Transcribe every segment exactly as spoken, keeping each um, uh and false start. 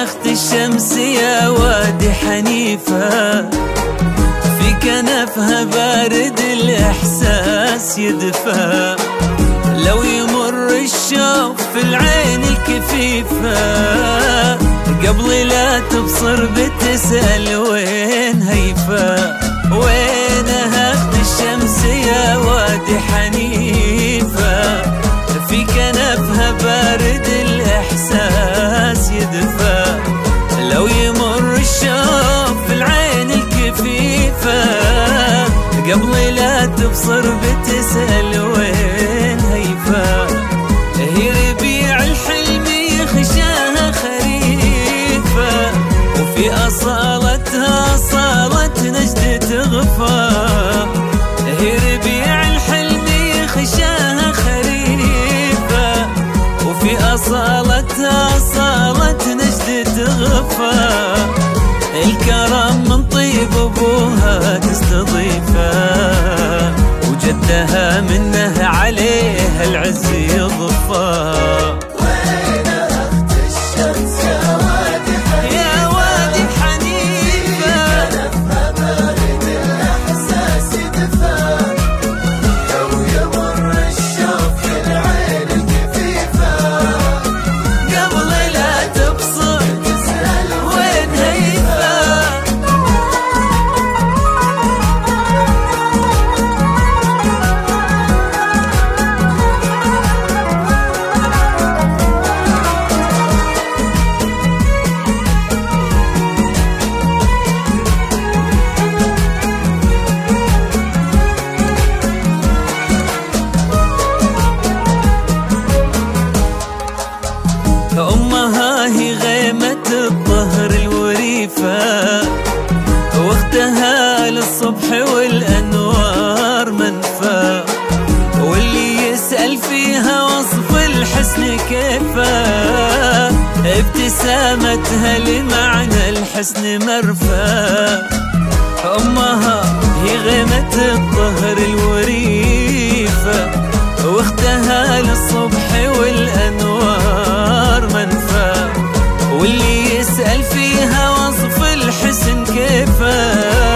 أخت الشمس يا وادي حنيفة، في كنفها بارد الإحساس يدفى، لو يمر الشوق في العين الكفيفة، قبل لا تبصر بتسأل وين هيفا. وينها أخت الشمس يا وادي حنيفة، في كنفها بارد الإحساس يدفى، لو يمر الشوق في العين الكفيفة، قبل لا تبصر بتسأل وين هيفا. هي ربيع الحلم يخشاها خريفة، وفي أصالتها أصالة نجد تغفى. هي ربيع الحلم يخشاها خريفة، وفي أصالتها أصالة نجد تغفى. الكرم من طيب أبوها تستضيفه، وجدها منه عليها العز يضفى. وين أخت الشمس يا وادي حنيفة، يا وادي حنيفة، كنفها بارد الإحساس يدفى، لو يمر الشوق في العين الكفيفة، قبل لا تبصر تسأل وين هيفا. أمها هي غيمة الظهر الوريفة، واختها للصبح والأنوار منفى، واللي يسأل فيها وصف الحسن كيفه، ابتسامتها لمعنى الحسن مرفى. أمها هي غيمة الظهر الوريفة، واختها للصبح والأنوار منفى، واللي يسأل فيها وصف الحسن كيفه،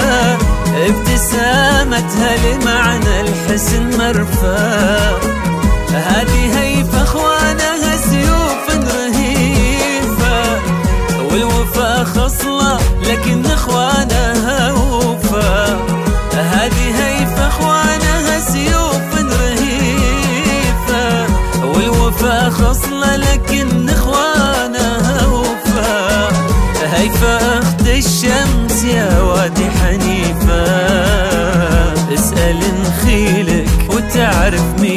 ابتسامتها لمعنى الحسن مرفى. هذه هيفا اخوانها سيوف رهيفة، والوفا خصلة لكن اخوانها وفا. هذه هيفا اخوانها سيوف رهيفة، والوفا خصلة لكن اخوانها وفا. هيفا اخت الشمس يا وادي حنيفة، اسأل نخيلك وتعرف مين